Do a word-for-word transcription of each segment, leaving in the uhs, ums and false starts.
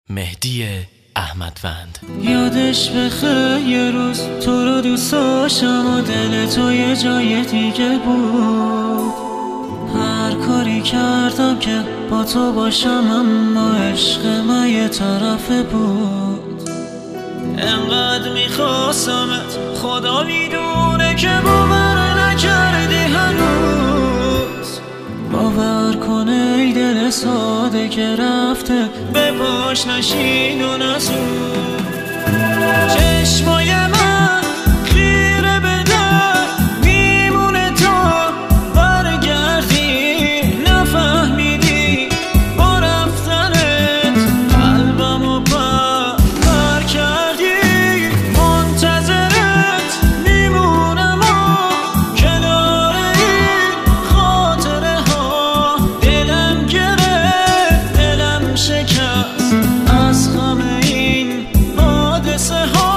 مهدی احمدوند. یادش بخیر یه روز تو رو دوست داشتم و دل تو یه جای دیگه بود. هر کاری کردم که با تو باشم اما عشق من یه طرفه بود. انقدر میخواستمت خدا میدونه که باور نکردی هنوز. باور کنه ای دل ساده که رفته به پاش نشین و نسود. چشمای من خیره به در میمونه تا برگردی. نفهمیدی با رفتنت قلبم و پر کردی. منتظرت میمونم و کنار این خاطره ها. دلم گرفت دلم شکست از غم این حادثه ها.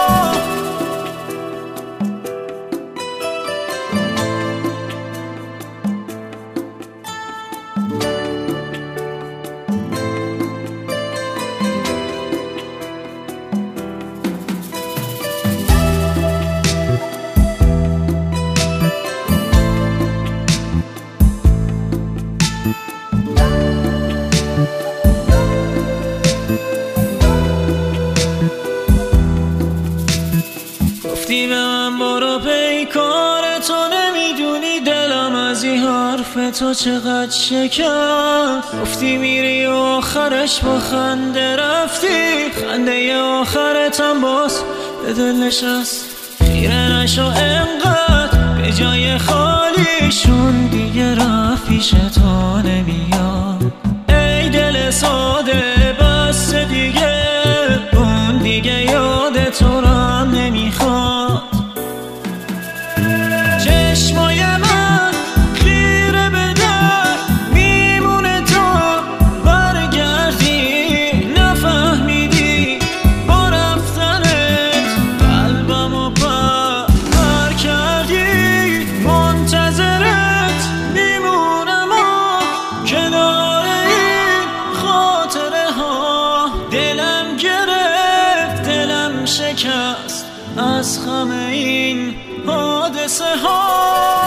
گفتی به من برو پیکار تو، نمیدونی دلم از این حرف تو چقدر شکست. گفتی میری و آخرش با خنده رفتی. خنده آخرتم باز به دل نشست. خیره نشو انقدر به جای خالیشون دیگه رفت پیش تو نمیاد. ای دل ساده بس دیگه اون دیگه یاد تو را نمیخواد. چشمای من خیره به در میمونه تا برگردی. نفهمیدی با رفتنت قلبم و پر کردی. منتظرت میمونم و کنار این خاطره ها. دلم گرفت دلم شکست از غم این حادثه ها.